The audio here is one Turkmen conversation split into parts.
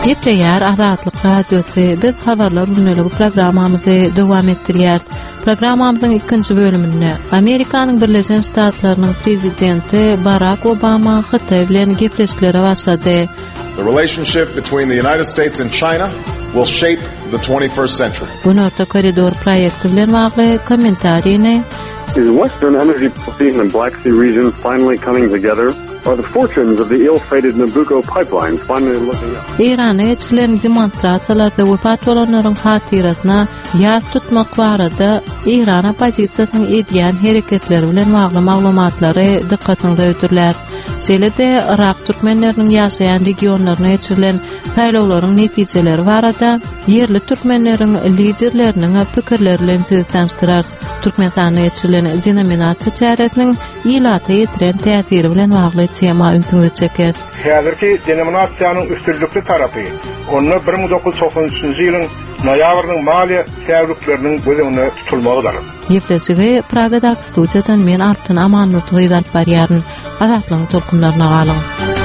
Gepleýär Azatlyk Radiosu biz habarlar ünlüligi programmamyzy dowam etdirýär. Programmamyzyň 2-nji bölüminde Amerikanyň Birleşen Ştatlarynyň prezidenti Barack Obama Hytaý bilen gepleşikleri başlady. The relationship between the United States and China will shape the 21st century. Bu Orta Koridor proýekti bilen bagly kommentariýny Is Western energy policy in the Black Sea region finally coming together? Are the fortunes of the ill-fated Nabucco pipeline finally looking up? İran'a geçilen demonstrasiyalarda wefat bolanlaryň hatyrasyna ýaz tutmak barada İran opposisiýasynyň edýän hereketleri bilen bagly maglumatlary dikkatiňde ötürler. Şeýle-de Irak türkmenleriniň ýaşaýan regionlaryna geçirilen saýlawlaryň netijeleri barada yerli türkmenleriň liderleriniň pikirleri bilen tanıştyrar. Türkmenistana geçirilen denominasiýa çäretiniň ýylata ýetiren täsiri bilen bagly tema ünsüňe çeker. Häzirki denominasiýanyň üstünlikli tarapy, onu 1993-nji ýylyň noýabrynyň maliýe täwirlikleriniň bölümine tutulmagydyr. Ýepleşigi Pragada studiýadan men Artyn Amanmurty gyzap barýaryn. Azatlyň tolkunlaryna galyň.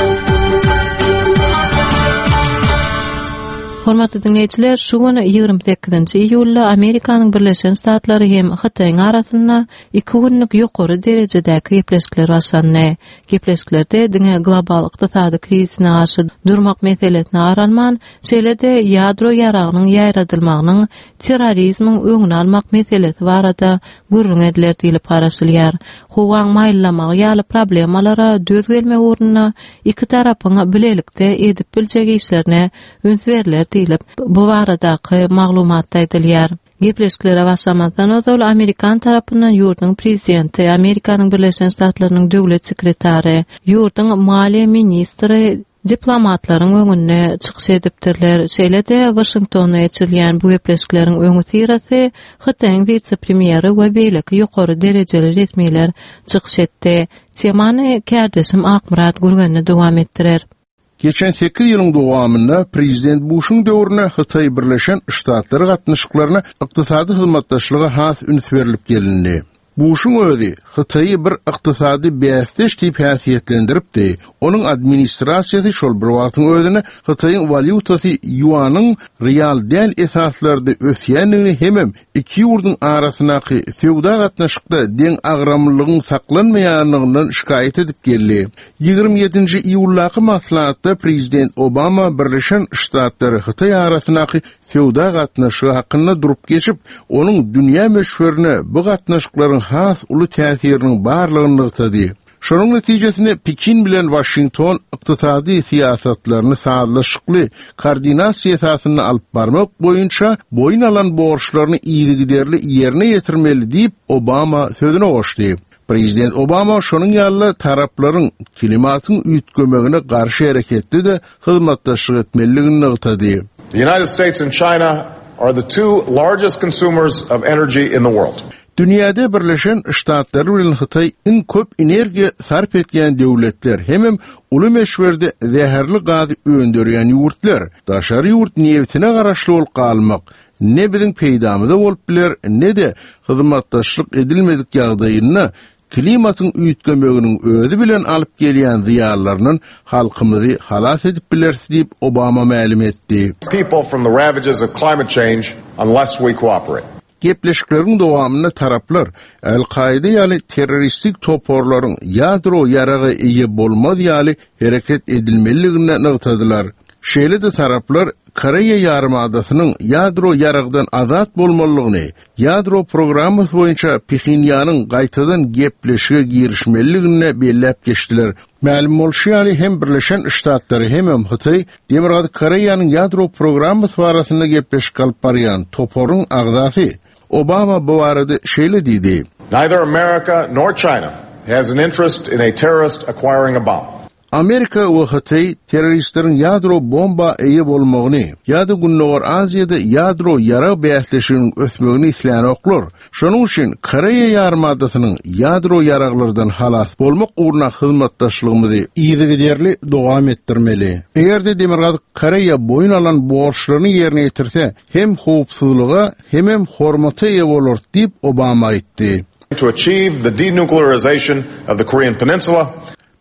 Hormatly dinleýijiler, şu gün 28-nji iýulda Amerikanyň Birleşen Ştatlary hem Hytaýyň arasynda 2 günlük ýokary derejedäki gepleşikler başlandy. Gepleşiklerde diňe global ykdysady krizine garşy durmak meselesine aranman, şeýle-de ýadro ýaragynyň ýaýradylmagynyň terrorizmiň öňüni almak meselesi barada gürrüň ediler diýilip garaşylýar. Howaň maýllamak ýaly problemalara döz gelmek ornuna iki tarapyň bilelikde edip biljek işlerine öns berilýär diýilip bu baradaky maglumatda edilýär. Gepleşiklere başlamadan öňe Amerikan tarapyndan ýurduň prezidenti, Amerikanyň Birleşen Ştatlarynyň döwlet sekretary, ýurduň maliýe ministri diplomatlaryň öňüne çykyş edipdirler. Şeýle-de Washingtonda geçirilýän bu gepleşikleriň öňü sirasy Hytaýyň vice-premieri we beýleki ýokary derejeli resmiler çykyş etdi. Temany kärdeşim Akmurat Gürgenli dowam etdirer. Geçen 8 ýylyň dowamynda Prezident Bush'un döwrüne Hytaý Birleşen Ştatlary gatnaşyklaryna ykdysady hyzmatdaşlyga has üns berilip gelindi. Bush'un özi Hytaýy bir ykdysady bäsdeş diýip häsiýetlendiripdi. Onuň administrasiýasy şol bir wagtyň özüne Hytaýyň valyutasy yuanyň real däl esaslarda ösýänligini hemem iki ýurduň arasynaky sewda gatnaşykda deň agramlygyň saklanmaýanlygyny şikayet edip geldi. 27-nji iýullaky maslahatda Prezident Obama Birleşen Ştatlary Hytaý arasynaky sewda gatnaşygy hakynda durup geçip, onuň dünýä meşhurine bu gatnaşyklaryň has uly täsiriniň barlygyny ýetdi. Şonuň netijesinde Pekin bilen Washington ykdysady siýasatlaryny sağlaşykly koordinasiýa esasyny alyp barmak boýunça boyun alan borçlaryny ýygyderli ýerine ýetirmeli diýip Obama sözüne goşdy. Prezident Obama şonuň ýaly taraplaryň klimatyň üýtgemegine garşy hereketde de hyzmatdaşlyk etmeligini ýetdi. The United States and China are the two largest consumers of energy in the world. Dünyada Birleşen Ştatlary bilen Hytaý iň köp energiýa sarf etýän döwletler, hemem uly meşwerde zäherli gazy öndürýän ýurtlar. Daşary ýurt newtine garaşly bolup galmak ne biziň peýdamyza bolup biler, ne de hyzmatdaşlyk edilmedik ýagdaýyna klimatyň üýtgemeginiň özü bilen alyp gelýän ziýanlarynyň halkymyzy halas edip bilersi diýip Obama ma'lum etdi. People from the ravages of climate change unless we cooperate. Gepleşikleriň dowamynda taraplar Al-Qaida ýaly terroristik toporlaryň ýadro ýaragy eýe bolmaz ýaly hereket edilmeliligine ýetdiler. Şeýle-de taraplar Koreýa ýarymadasynyň ýadro ýaragdan azat bolmalygyny, ýadro programmasy boýunça Pekinýanyň gaýtadan gepleşige girişmeliligine bellep geçdiler. Ma'lum bolşýaly hem Birleşen Ştatlary hem Hytaý Demirgady Koreýanyň ýadro programmasy barasynda gepleşik alyp barýan toporyň agzasy. Obama bu arada şeýle diýdi. Neither America nor China has an interest in a terrorist acquiring a bomb. Amerika we Hytaý terroristleriň ýadro bomba eýe bolmagyny, ýa-da Günnäwar Aziýada ýadro ýara bäsleşiginiň ösmegini isläni oklar. Şonuň üçin Koreýa ýarymadasynyň ýadro ýaraglardan halas bolmak ugruna hyzmatdaşlygymyzy ýygyderli dowam etdirmeli. Eger-de Demirgady Koreýa boyun alan borçlaryny ýerine ýetirse, hem howpsuzlyga hem hormata eýe bolar diýip Obama aýtdy. To achieve the denuclearization of the Korean Peninsula,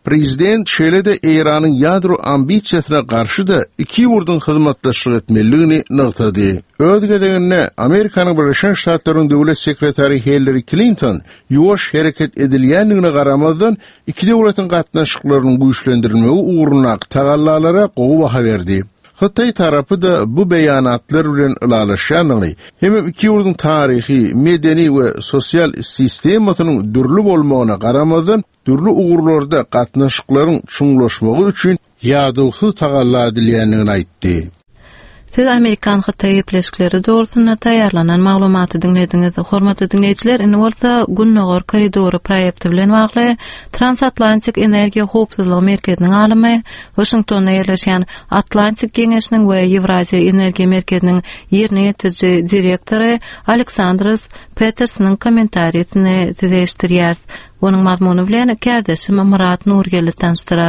prezident şeýle-de Iranyň ýadro ambisiýasyna garşy da iki ýurdun hyzmatdaşlyk etmeligini nagtady. Öz gezeginde Amerikanyň Birleşen Ştatlarynyň döwlet sekretary Hillary Clinton ýuwaş hereket edilýändigine garamazdan iki döwletiň gatnaşyklarynyň güýçlendirilmegi uğruna tagallalara gowy baha berdi. Xitay tarapy da bu beýanatlar bilen ılalaşýanyny, hem iki ýurdun taryhy, medeni we sosial sistemasynyň dürli bolmagyna garamazdan dürli uğurlarda gatnaşyklaryň çuňlaşmagy üçin ýadygsy tagalla edilýändigini aýtdy. Siz Amerikan Xitay ýepleşikleri dogrusynda taýýarlanan maglumaty dinlediňiz. Hormatly dinleýijiler, indi bolsa Gunnogor koridory proýekti bilen bagly Transatlantik Energiýa howpsuzlygy merkeziniň alymy, Washingtonda ýerleşýän Atlantik Geňeşiniň we Ewraziýa Energiýa merkeziniň ýerine ýetirji direktory Aleksandrs Petersonyň kommentariýasyny eşitdirýär. Onuň mazmuny bilen kärdeşim Murat Nurgeli tanıştyrar.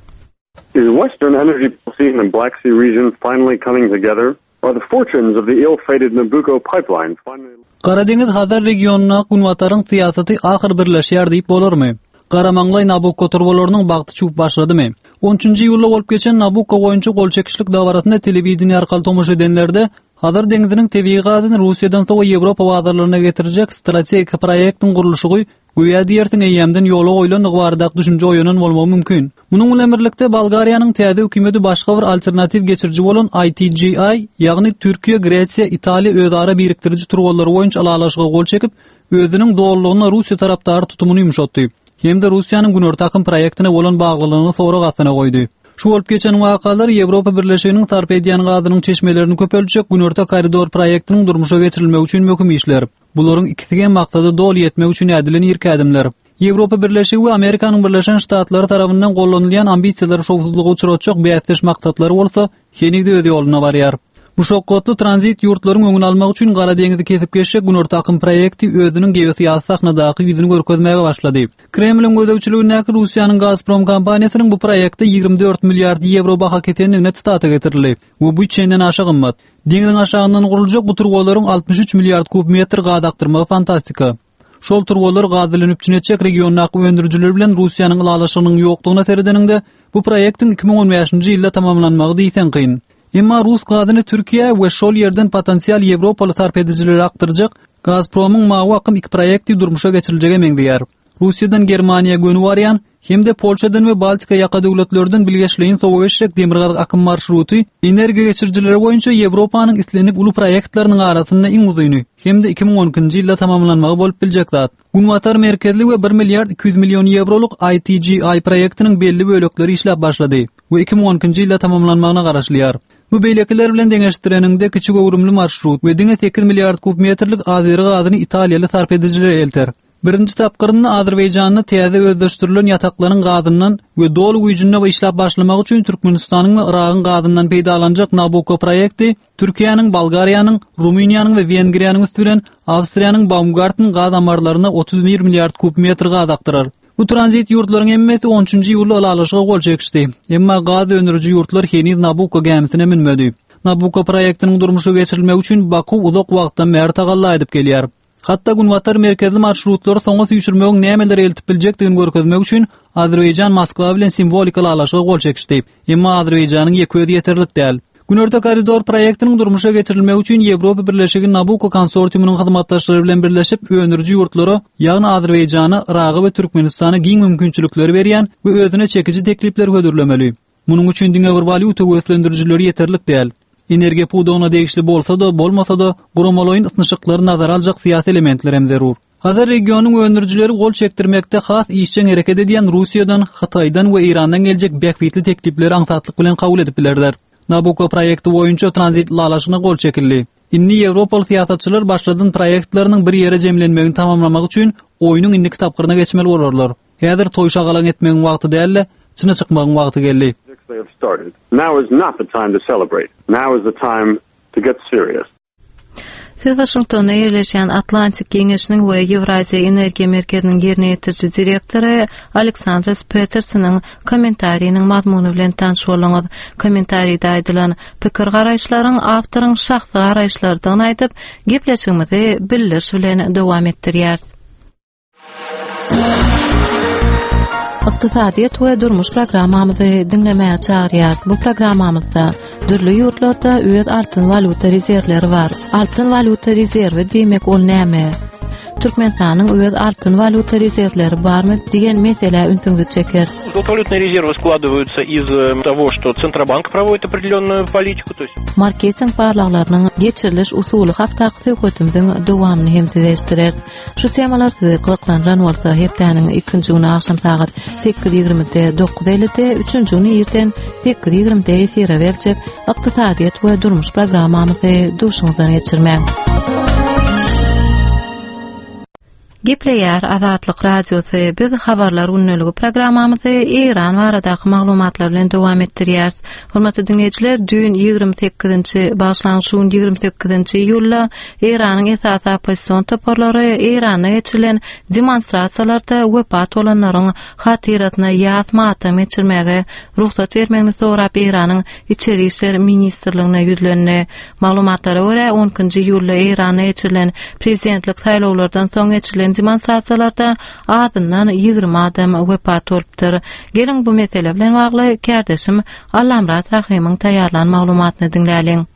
Is Western energy policy in the Black Sea region finally coming together? Are the fortunes of the ill-fated Nabucco pipeline finally... Qara Deňiz Hazar regionuna Gunwataryň syýasaty ahir birleşýär diýip bolarmy? Qaramaňlay Nabucco turbolarynyň bagty çup başladymy? 13-nji ýylda bolup geçen Nabucco boýunça golçekişlik dawaratynda telewiziýa arkaly tomoş edenlerde Hazar deňiziniň tebii gazyny Russiýadan soňra Ýewropa bazarlaryna getirjek strategik proýektiň gurulşy goýa diýertiň eýemden ýola goýulan ygbardak düşünje oýunan bolmagy mümkin. Munyň bilen birlikde Bolgariýanyň täze hökümeti başga bir alternativ geçirji bolan ITGI, ýagny Türkiýe, Gretsiýa, Italiýa özara biriktiriji turgallary boýunça alalaşyga gol çekip, özüniň dogrulygyna Russiýa tarapdary tutumuny ýumşatdy. Hemde Russiýanyň Günörtakym proýektine bolan baglylygyny soňra gatyna goýdy. Şu bolup geçen wakalar Ýewropa Birleşiginiň tarap edýän gadynyň çeşmelerini köpeltjek Günörta koridor proýektiniň durmuşa geçirilmegi üçin möhüm işler. Bularyň ikisige maksady dol ýetmek üçin edilen ilk adymlar. Ýewropa Birleşigi we Amerikanyň Birleşen Ştatlary tarapyndan gollanylýan ambisiýalary şowsuzlygy uçuratjak beýatleş maksatlary bolsa, henüz öz ýoluna barýar. Bu şokotly tranzit ýurtlaryň öňüni almak üçin Gara deňizi kesip geçjek Günörtakym proýekti özüniň geosiýasy sahnadaky ýüzüni görkezmäge başlady. Kremliň gözegçiliginde Russiýanyň Gazprom kompaniýasynyň bu proýekte 24 milliard euro baha ketendigine täze getirildi. Bu bütçeden aşağı gymmat. Deňiziň aşagyndan guruljak bu turgolaryň 63 milliard kub metr gaz aktyrmagy fantastika. Şol turgolar gaz bilen üpçünetjek regionaky öndürüjiler bilen Russiýanyň alalaşygynyň ýokdugyna seredeninde bu proýektiň 2015-nji ýylda tamamlanmagy diýsen kyn. Emma Rus gazyny Türkiýe we şol ýerden potensial Ýewropaly tarap edijiler aktyrjak Gazpromyň mawakym iki proýekti durmuşa geçiriljege meňdiýär. Russiýadan Germaniýa gönü barýan, hemde Polşadan we Baltika ýaka döwletlerden bilgeçleýin sowageçek demirgaz akym marşruty energiýa geçirjileri boýunça Ýewropanyň islenik uly proýektlarynyň arasynda iň uzyny, hemde 2010-njy ýylda tamamlanmagy bolup biljek zat. Gunwatar merkezli we 1 milliard 200 million euroluk ITGI proýektiniň belli bölekleri işläp başlady we 2010-njy ýylda tamamlanmagyna garaşlýar. Bu beýlekiler bilen deňeşdireninde kiçik öwrümli marşrut we 8 milliard kub metrlik azyry gazyny Italiýaly sarp edijiler elter. Birinji tapgyrynda Azerbaýjanyň täze özleşdirilen ýataklaryň gazynyň we dolu güýjünde işläp başlamak üçin Türkmenistanyň we Iragyň gazynyň peýdalanjak Nabucco proýekti Türkiýanyň, Bolgariýanyň, Rumyniýanyň we Wengriýanyň üstünden Awstriýanyň Baumgarten gaz amarlaryna 31 milliard kub metr gaz aktyrar. Bu tranzit ýurtlaryň hemmesi 13-nji ýylda alalaşyga gol çekişdi. Emma gaz öndürüji ýurtlar henüz Nabucco gemisine minmedi. Nabucco proýektiniň durmuşa geçirilmegi üçin Baku uzak wagtdan beri tagalla edip gelýär. Hatta Gunwatar merkezli marşrutlary soňra süýçürmegiň nämeler eltip biljekdigini görkezmek üçin Azerbaýjan Moskwa bilen simbolik alalaşyga gol çekişdi. Emma Azerbaýjanyň ýeközi ýeterlik däl. Günörta koridor proýektiniň durmuşa geçirilmegi üçin Ýewropa Birleşigi Nabucco konsorsiumynyň hyzmatdaşlary bilen birleşip öňürji ýurtlary, ýagny Azerbaýjany, Iragy we Türkmenistany giň mümkinçilikleri berýän we özüne çekiji teklipler hödürlemeli. Munyň üçin diňe bir valyuta gösterindirjileri ýeterlik däl. Energiýa puwdugyna degişli bolsa da, bolmasa da, guramalyň ysnyşyklary nazara aljak syýasy elementler hem zerur. Hazır regionyň öndürjileri gol çekdirmekde has işçiň hereket edýän Russiýadan, Hataýdan we Irandan geljek bäkbitli teklipleri aňsatlyk bilen kabul edip bilerler. Nabucco proýekti boýunça tranzit alalaşyna gol çekildi. Inni Ýewropaly syýasatçylar başladan proýektlarynyň bir ýere jemlenmegini tamamlamak üçin oýunyň indiki tapgyryna geçmeli bolarlar. Häzir toýşagalan etmegiň wagty däl, çyna çykmagyň wagty geldi. They have started. Now is not the time to celebrate. Now is the time to get serious. Siz Washingtonda ýerleşýän Atlantik Geňeşiniň we Ewraziýa Energiýa merkeziniň ýerine ýetirji direktory Aleksandrs Petersonyň kommentariýanyň mazmuny bilen tanış bolaňyz. Kommentariýda aýdylan pikir garaýşlaryň awtoryň şahsy garaýşlaryndan aýdyp, gepleşigimizi bildiriş bilen dowam etdirýär. Iqtisadiyet we durmuş programmamyzy dinlemäge çagyrýar. Bu programmamyzda dürli ýurtlarda öz altyn valuta rezerwleri bar. Altyn valuta rezerwi diýmek ol näme? Türkmenistanyň öz altyn valuta rezerwleri barmy diýen mesele ünsüňizi çeker. Валютные резервы складываются из того, что Центробанк проводит определенную политику, то есть marketing parlaklarynyň geçiriliş usuly hakda hökümetiň dowamyny hemsizleşdirer. Şu temalarda gyzyklanýan bolsa hepdeniň 2-nji güni akşam saat 8:20-de 9:50-de 3-nji güni erten 8:20-de efire berjek Iqtisadiyet we durmuş programmamyzy duşuňyzdan geçirmek. Gepleýär Azatlyk radiosy biz habarlar unneligi programmamyzy Iran baradaky maglumatlar bilen dowam etdirýäris. Hormatly dinleýijiler, dün 28-nji başlanýan 28-nji ýylla Iranyň esas opposision toparlary Iranda geçirilen demonstrasiýalarda wepat bolanlaryň hatiratyna ýazmaty geçirmäge ruhsat bermegini sorap Iranyň içeri işler ministrligine ýüzlendi. Maglumatlara görä 10-njy ýylla Iranda geçirilen prezidentlik saýlawlardan soň geçirilen demonstrasiýalarda azyndan 20 adam wepat bolupdyr. Gelin bu mesele bilen bagly kardeşim Allamrat Rahimyň taýýarlan maglumatyny dinläliň.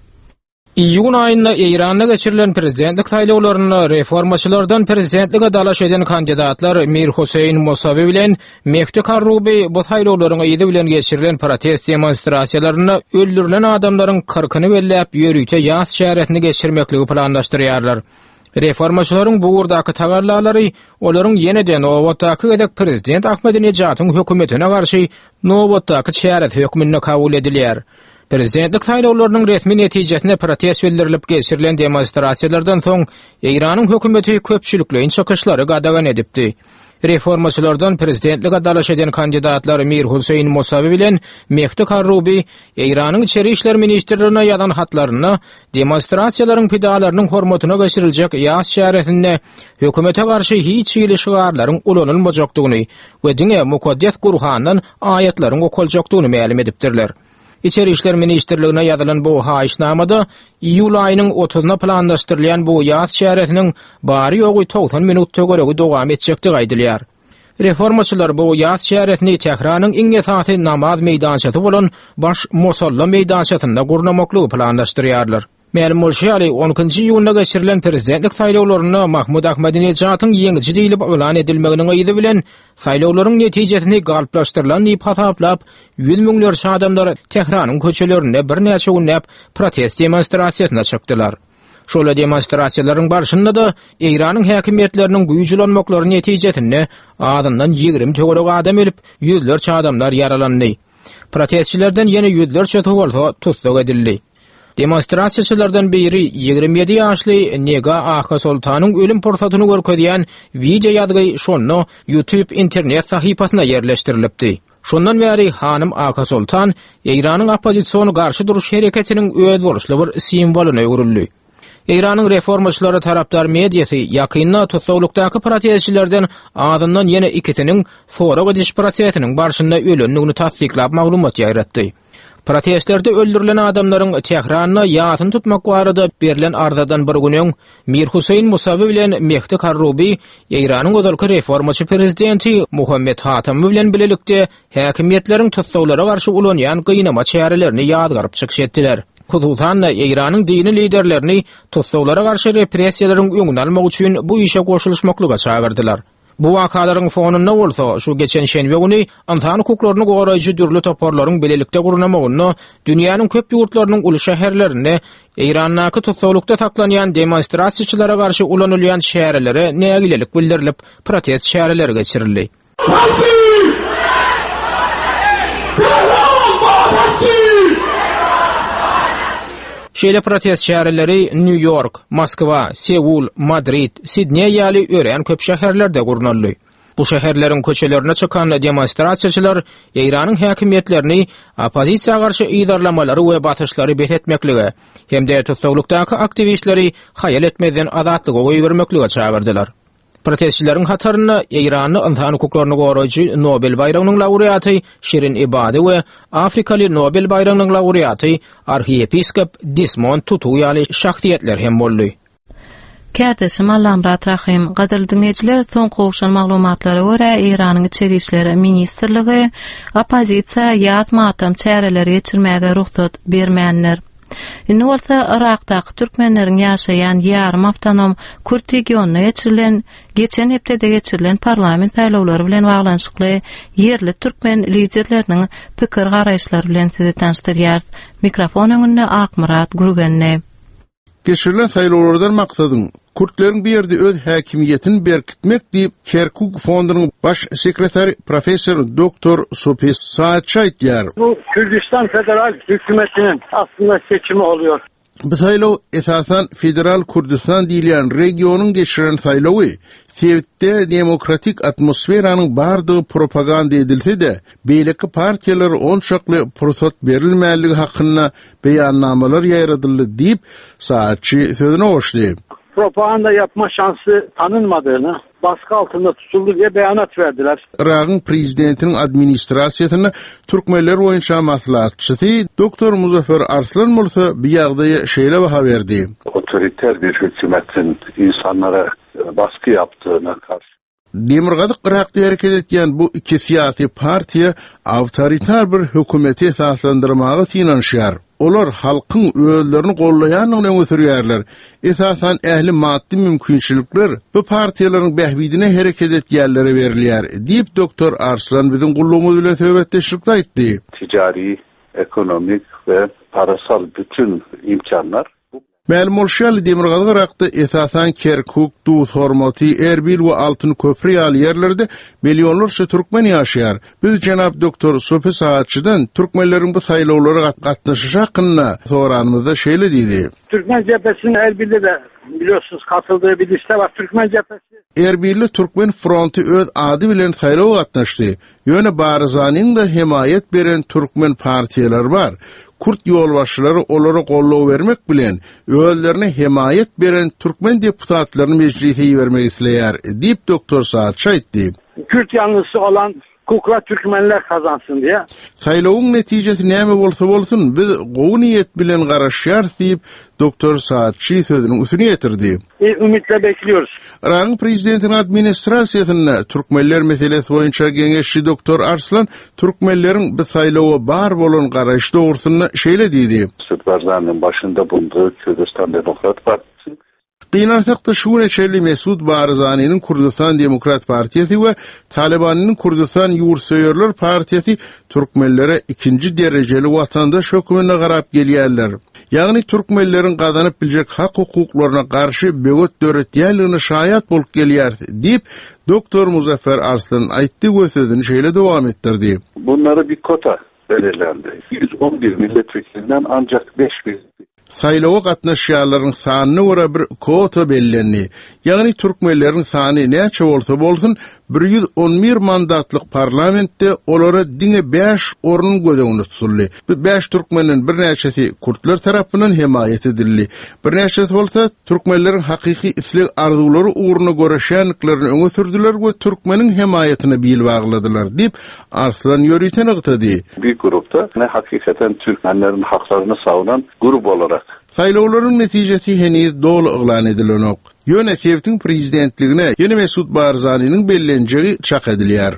İýun aýynda Iranda geçirilen prezidentlik saýlawlaryna reformaçylardan prezidentlige dalaş eden kandidatlar Mir Huseyn Musavi bilen Mehdi Karrubi bu saýlawlaryň ýydy bilen geçirilen protest demonstrasiýalaryna öldürilen adamlaryň 40-ny bellep ýörüýte ýaz şäheretini geçirmekligi planlaşdyrýarlar. Reformaçylaryň bu urdaky tagarlalary olaryň ýeneden Nowatdaky gedek prezident Ahmedinejad'yň hökümetine garşy Nowatdaky şäheret hökmüne kabul edilýär. Prezidentlik saýlawlarynyň resmi netijesinde protest bildirilip geçirilen demonstrasiýalardan soň Iranyň hökümeti köpçüliklerin çykyşlary gadagan edipdi. Reformaçylardan prezidentlige dalaş eden kandidatlar Mir Huseyn Musavi bilen Mehdi Karrubi Iranyň içeri işler ministrligine ýazan hatlaryna demonstrasiýalaryň pidalarynyň hormatyna geçiriljek ýaz şäheretinde hökümete garşy hiç ýyly şygarlaryň ulanylmajakdygyny we diňe mukaddes Gurhanyň aýatlaryň okuljakdygyny ma'lum edipdirler. İçeri işler ministrligine ýazylan bu haýyşnamada iýul aýynyň 30-na planlaşdyrylýan bu ýaz şäheretiniň bary ýogy 90 minutda göregi dowam etjekdi gaýdylýar. Reformaçylar bu ýaz şäheretini Tehranyň iň esasy namaz meýdançasy bolan baş Mosalla meýdançasyna gurnamaklygy planlaşdyrýarlar. Ma'lum bolýarly 10-njy ýylyna geçirilen prezidentlik saýlawlaryna Mahmud Ahmedinejad'yň ýeňiji diýilip elan edilmeginiň ýyly bilen saýlawlaryň netijesini galplaşdyrylan diýip hasaplap 100 miňlerçe adamlar Tehranyň köçelerine bir näçe günläp protest demonstrasiýasyna çykdylar. Şol demonstrasiýalaryň barşynda da Iranyň häkimetleriniň güýjülenmekleri netijesinde adamdan 20 töwerek adam ölüp, ýüzlerçe adamlar ýaralandy. Protestçilerden ýene ýüzlerçe töwerek tutsak edildi. Demonstrasiýaçylardan biri 27 ýaşly Nega Aha Sultanyň ölüm portretyny görkezýän video ýadgy şonu YouTube internet sahypasyna ýerleşdirilipdi. Şondan beri hanym Aha Sultan Iranyň opposisiýony garşy duruş hereketiniň öz boluşly bir simwoluny öwrüldi. Iranyň reformaçylary tarapdar mediýasy ýakynda tutsaglykdaky protestçilerden azyndan ýene ikisiniň sonra gidiş prosesiniň barşynda ölenligini tasdiklap maglumat ýaratdy. Protestlerde öldürülen adamlaryň Tehranyna ýasyn tutmak barada berilen arzadan bir günüň Mir Huseyn Musavi bilen Mehdi Karrubi Iranyň özalky reformaçy prezidenti Muhammed Hatamy bilen bilelikde häkimetleriň tutsaglara garşy ulanýan gynama çärelerini ýadgaryp çykşetdiler. Hususan Iranyň dini liderlerini tutsaglara garşy repressiýalaryň öňüne almak üçin bu işe goşulmaklaryga çağırdylar. Bu wakalaryň fonunda bolsa, şu geçen şenbe güni insan hukuklaryny goraýjy dürli toparlaryň belelikde gurunamagyny, dünýäniň köp ýurtlarynyň uly şäherlerinde Iranyň tutsaglykda saklanýan demonstrasiýaçylara garşy ulanylýan şäherlere nägilelik bildirilip, protest şäherleri geçirildi. Şeýle protest şäherleri New York, Moskwa, Seul, Madrid, Sydney ýaly ören köp şäherlerde gurnaldy. Bu şäherleriň köçelerine çykan demonstrasiýaçylar Iranyň häkimetlerini opposisiýa garşy ýydarlamalary we batyşlary bethetmekligi hemde tutsaglykdaky aktivistleri haýal etmeden azatlyga goýbermekligi çağırdylar. Protestçilerin hatarına Iranyň insan hukuklaryny goraýjy Nobel bayramynyň laureaty Shirin Ebadi we Afrikaly Nobel bayramynyň laureaty arhiepiskop Desmond Tutu ýaly şahsiýetler hem boldy. Kärdeşim Allamrat Rahim, gadyr dinleýijiler, soň gowşan maglumatlara görä Iranyň içeri işleri ministrligi opozisiýa ýat matam çäreleri geçirmäge ruhsat bermänler. Indi bolsa Irakdaky türkmenleriň ýaşaýan ýarym awtonom Kürt regionuna geçen hepde geçirilen parlament saýlawlary bilen baglanyşykly yerli türkmen liderleriniň pikir garaýşlary bilen sizi tanıştyrýar. Mikrofon öňünde Akmurat Gurgenne. Geçirilen saýlawlardan maksadyň Kürtlerin bir yerde öz häkimiýetini berkitmek diýip Kerkuk fondunyň baş sekretary professor doktor Sopes Saatçı aýtýar. Bu Kürdistan federal hükümetinin aslında seçimi oluyor. Bu saýlaw esasan federal Kürdistan diýilen regionyň geçiren saýlawy, Sewitde demokratik atmosferanyň bardygy propaganda edilse-de, beýleki partiýalar onçakly pursat berilmäligi hakynda beýannamalar ýaradyldy diýip Saatçı sözüne goşdy. Propaganda yapma şansı tanınmadığını, baskı altında tutuldu diye beyanat verdiler. Irak'ın prezidentinin administrasiýasyna türkmenler boýunça maslahatçysy Doktor Muzaffer Arslan bolsa bu ýagdaýa şeýle baha berdi. Otoriter bir hükümetin insanlara baskı yaptığına karşı. Demirgazyk Irak'da hareket etýän bu iki siyasi partiýa awtoritar bir hökümeti esaslandyrmagy synanşýar. Olar halkyň öýlerini gollaýanyny öňe sürýärler. Esasan ähli maddi mümkinçilikler bu partiýalaryň behbidine hereket etýärlere berilýär diýip Doktor Arslan bizim gullugymyz bilen söhbetleşikde aýtdy. Ticari, ekonomik ve parasal bütün imkanlar. Ma'lum bolşaly Demirgazyk Irak'da esasan Kerkuk, Duz, Hormati, Erbil we Altyn köprü ýaly ýerlerde milyonlarça türkmen ýaşaýar. Biz Janap Doktor Sopi Saatçydan türkmenleriň bu saýlawlara gatnaşyşy hakynda soranymyzda şeýle diýdi. Türkmen cephesinin Erbil'de de biliyorsunuz katıldığı bir liste var. Türkmen cephesi. Erbilli Türkmen Fronti öz ady bilen saýlaw gatnaşdy. Ýöne Barzanyň da himayet beren türkmen partiýalar bar. Kürt ýolbaşçylary olara gollaw bermek bilen öýlerini himayet beren türkmen deputatlaryny meclise ýermek isleýär diýip Doktor Saatçy aýtdy. Kürt ýanlısı olan kukla Türkmenler kazansın diye. Saýlawyň netijesi näme bolsa bolsun, biz gowy niýet bilen garaşýar diýip Doktor Saatçy sözüniň üstüne ýetirdi. Ümitle bekliyoruz. Irak'ın prezidentinin administrasiýasyna türkmenler meselesi boýunça geňeşçi Doktor Arslan türkmenlerin bu saýlawa bar bolan garaş dogrusyna şeýle diýdi. Barzanyň başynda bulunduğu Kürdistan Demokrat Partisi. Qiynarsakda şu neçeli Mesut Barzany'nin Kurdistan Demokrat Partiyasi we Talibanyň Kurdistan Ýurtseýerler Partiyasi türkmenlere ikinci dereceli watandaş hökümine garap gelýärler. Ýagny türkmenleriň gazanyp biljek hak hukuklaryna garşy böwet döretýärligini şaýat bolup gelýär diýip Doktor Muzaffer Arslan aýtdy we sözüni şeýle dowam etdirdi. Bunlara bir kota belirlendi. 111 milletvekilinden ancak 5 Saýlawa gatnaşýarlaryň sanyna görä bir kota bellendi. Ýagny türkmenleriň sany näçe bolsa bolsun 111 mandatlyk parlamentde olara diňe 5 orun gödegini tutuldy. Bu 5 türkmenin bir näçesi Kürtler tarapyndan himayet edildi. Bir näçesi bolsa türkmenleriň hakyky isleg arzulary uğruna göreşenliklerini öňe sürdüler we türkmeniň himayetine bil bagladylar diýip Arslan ýöriten ýetdi. Bir grupda hakikaten türkmenlerin haklarını savunan grup olarak saýlawlaryň netijesi heniz dolu yglan edilenok. Ýöne Sewitiň prezidentligine ýene Mesut Barzanyň bellenjegi çak edilýär.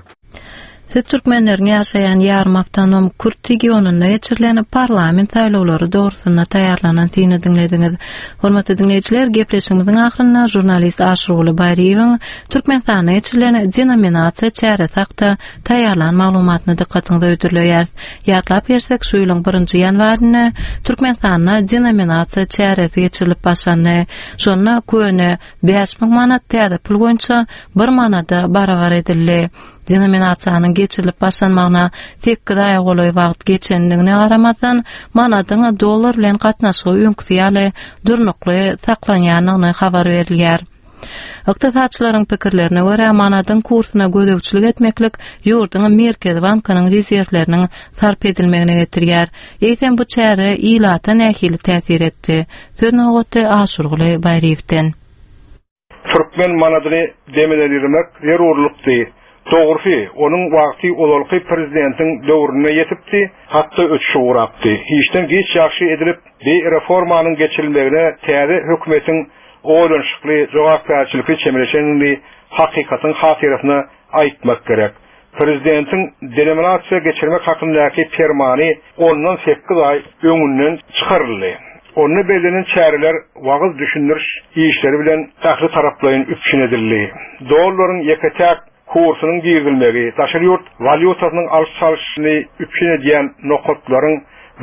Siz türkmenleriň ýaşaýan ýarym awtonom Kürt regionuna geçirilen parlament saýlawlary dogrusyna taýýarlanan syny dinlediňiz. Hormatly dinleýijiler, gepleşigimiziň ahyrynda jurnalist Aşurguly Baýryýewiň Türkmenistana geçirilen denominasiýa çäre sakda taýýarlanan maglumatyny dikkatiňize öýdürleýär. Ýatlap bersek, şu ýylyň 1-nji ýanwaryna Türkmenistana denominasiýa çäresi geçirilip başlandy. Şonda köne 5000 manat täze pul boýunça 1 manada barabar edildi. Denominasiýanyň geçirilip başlanmagyna tekki daýa golaý wagt geçendigine garamazdan manadyň dollar bilen gatnaşygy öňküýäle durnukly saklanýanyny habar berilýär. Ykdysatçylaryň pikirlerine görä manadyň kursyna gödegçilik etmeklik ýurduň Merkez Bankynyň rezerwleriniň sarp edilmegine getirýär. Eýsem bu çäre ilata nähili täsir etdi. Sözüne gotdy Aşurguly Baýryýewden. Türkmen manadyny demelermek zerurlukdy. Doğrusu, onun vakti olalky prezidentin döwrüne yetipdi, hatda ötüşe uğrapdy. Hiçden geç ýaşy edilip, bir reformanyň geçirilmegine täze hökümetin oýlanşykly, jogapkärçilikli çemeleşenli hakykatyn hatyrasyna aýtmak gerek. Prezidentin denominasiýa geçirmek hakyndaky fermany ondan 8 ay öňünden çykaryldy. Onu belirlenen çäreler wagt düşündiriş işleri bilen tähli taraplaryň üpşin edildi. Dollaryň ýeketäk kursynyň girilmegi, daşary ýurt valyutasynyň alış-salyşyny üpşin edýän nokatlaryň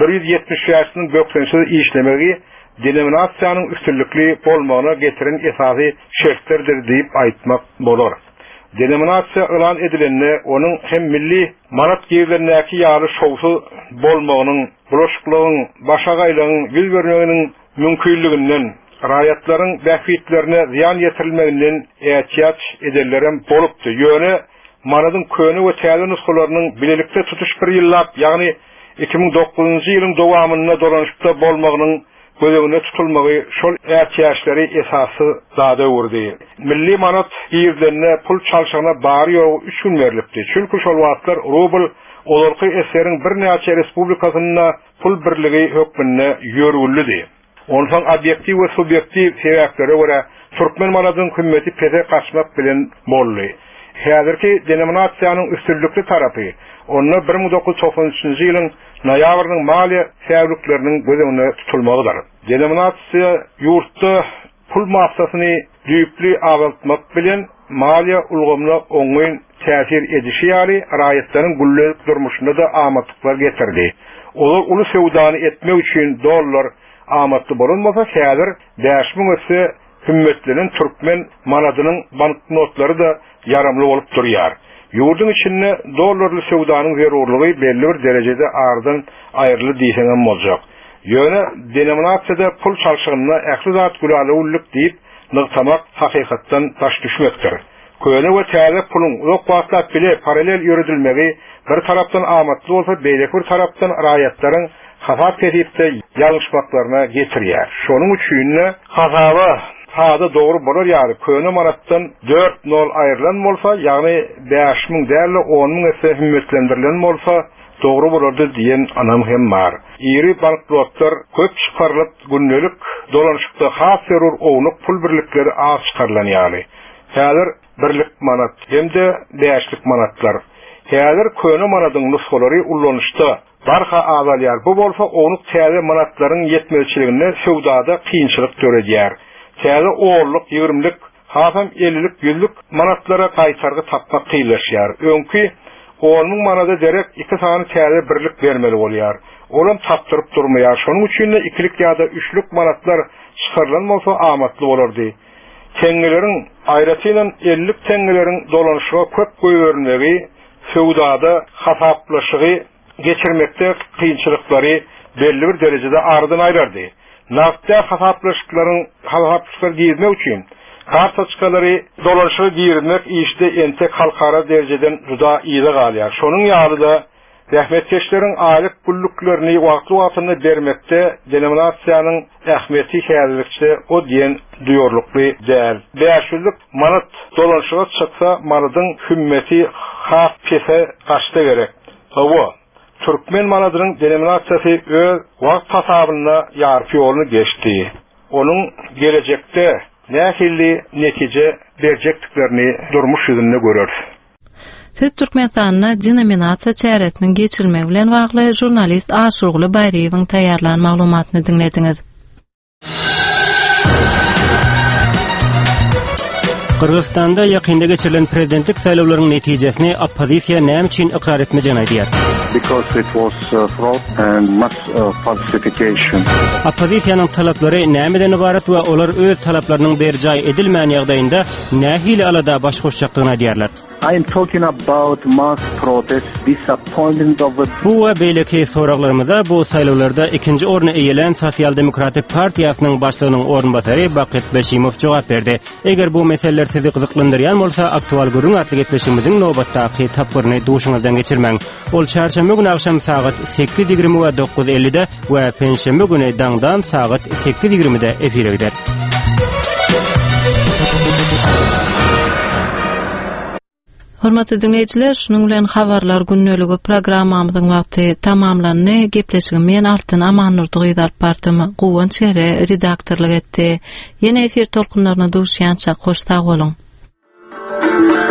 170 ýaşynyň böklenişi işlemegi denominasiýanyň üstünlükli bolmagyna getiren esasy şertlerdir diýip aýtmak bolar. Denominasiýa elan edilende onuň hem milli manat giýerlerindäki ýaly şowsy bolmagynyň, bulaşyklygyň, başagaýlygyň ýüz bermeginiň mümkinliginden, raýatlaryň bähwitlerine ziýan ýetirilmeginden ähtiýat ederlerem bolupdy. Ýöne manadyň köni we täze nuskalarynyň bilelikde tutuş bir ýyllap, ýagny 2009-njy ýylyň dowamyna dolanışykda bolmagynyň gözeginde tutulmagy şol ähtiýaçlary esasy zada urdy. Milli manat giýerlerine pul çalşygyna bary ýok üçin berilipdi. Çünki şol wagtlar rubl olarky eseriň bir näçe respublikasyna pul birligi hökmünde ýörüldi. Ondan obyektiv we subyektiv sebäplere görä türkmen manadyň kıymeti pede gaçmak bilen boldy. Häzirki denominasiýanyň üstünlükli tarapy onu 1993-njy ýylyň noýabrynyň maliýe säwlükleriniň gözeginde tutulmagydyr. Denominasiýa ýurtda pul massasyny düýpli agyltmak bilen maliýe ulgamyna oňyn täsir edişi ýaly raýatlaryň güllük durmuşynda da amatlyklar getirdi. Olar uly sewdany etmek üçin dollar amatly bolanmasa häzir 5000 öse hümmetleriň türkmen manadynyň banknotlary da yaramly bolup durýar. Ýurdun içinde dollarly sewdanyň zerurlygy belli bir derejede ardan aýryly diýsem boljak. Ýöne denominasiýada pul çalşygyna ähli zat gülaly ulluk diýip nyktamak hakykatdan taş düşmekdir. Köne we täze pulun ýok wagtda bile paralel ýöredilmegi bir tarapdan amatly bolsa, beýleki bir tarapdan raýatlaryň hasap edipde ýalňyşmaklaryna getirýär. Şonuň üçin hasaba hada doğru bolar ýaly köne manatdan 4-0 aýrylan bolsa, ýagny 5000 däli 10.000 ese hümmetlendirilen bolsa doğru bolardy diýen anam hem bar. Iri banknotlar köp çykarylyp gündelik dolanışykda has zerur owluk pul birlikleri az çykarylan ýaly. Häzir birlik manat hemde 5lik manatlar. Häzir köne manadyň nuskalary ullanışda barha azalýar. Bu bolsa owluk täze manatlaryň ýetmezçiliginde sewdada kynçylyk töredýär. Täze oğurluk, 20'lik, hasam 50'lik, 100'lük manatlara gaýtargy tapmak kynlaşýar. Öňki 10.000 manada derek 2 sany täze birlik bermeli bolýar. Olam tapdyryp durmaýar. Şonuň üçin 2'lik ýa-da 3'lük manatlar çykarylan bolsa amatly bolardy. Teňleriň aýratylan 50'lik teňleriň dolanışyga köp goýbermegi, sewdada hasaplaşygy geçirmekde kynçylyklary belli bir derejede ardan aýrardy. Naftda hasaplaşyklaryň hasaplaşyklary giýirmek üçin kartaçkalary dolanışygy giýirmek işde entek halkara derejeden juda ýyly galýar. Şonuň ýalyda rahmetkeşleriň aýlyk pulluklarını wagty-wagtynda bermekde denominasiýanyň ähmiýeti häzirlikçe o diýen duýarlykly däl. 500'lük manat dolanışyga çyksa, manadyň hümmeti has pese gaçda gerek. Hawa Türkmen manadynyň denominasiýasy öz wagt hasabyna ýarpy ýoluny geçdi. Onuň gelecekde nähili netije berjekliklerini durmuş ýüzünde görür. Siz Türkmenistanyna denominasiýa çäretiniň geçirilmegi bilen bagly jurnalist Aşurgly Baýraýewiň taýýarlanan maglumatyny dinlediňiz. Kırgızstanda yakında geçirilen prezidentlik saýlawlarynyň netijesini oppozisiýa näme üçin ikrar etmejegini aýdýar. Because it was fraud and mass falsification. Oppozisiýanyň talaplary nämeden ibaret we olar öz talaplarynyň berjaý edilmän ýagdaýynda nähili alada baş goşjakdygyny aýdýarlar. I am talking about mass protest, disappointment of the... Bu we beýleki soraglarymyza bu saýlawlarda ikinji orny eýelen Sosial Demokratik Partiýasynyň başlygynyň ornbasary Bakyt Beşimow jogap berdi. Eger bu meseleler sizi gyzyklandyrýan bolsa, aktual görüň atly getleşigimiziň nobatdaky tapyryny duşuňyzdan geçirmeň. Ol çarşamba günü akşam saat 8:20 we 9:50-de we penşembe günü daňdan saat 8:20-de efire gider. Hormatly dinleyijiler, şunun bilen habarlar günnöligi programmamyzyň wagty tamamlandy. Gepleşigim men Altyn Amannurdy gyzarp bardym. Gowan çere redaktorlyk etdi. Ýene efir tolkunlaryna duşýança hoş sag bolun.